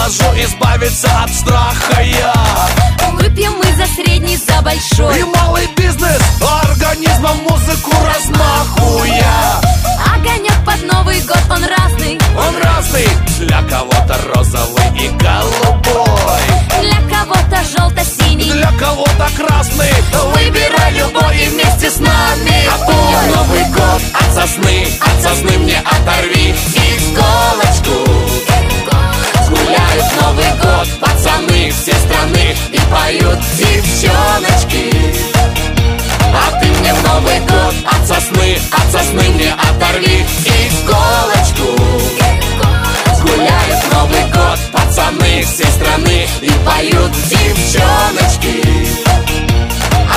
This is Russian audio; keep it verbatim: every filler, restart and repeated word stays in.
предложу избавиться от страха я. Выпьем мы за средний, за большой и малый бизнес, организмом музыку размахуя. Огонек под Новый год, он разный, он разный. Для кого-то розовый и голубой, для кого-то желто-синий, для кого-то красный. Выбирай любой и вместе с нами. А ты мне Новый год от сосны, от сосны мне оторви иголочку. Гуляют Новый год пацаны все страны и поют девчоночки. А ты мне в Новый год от сосны, от сосны мне оторви иголочку. Гуляют Новый год пацаны всей страны и поют девчоночки.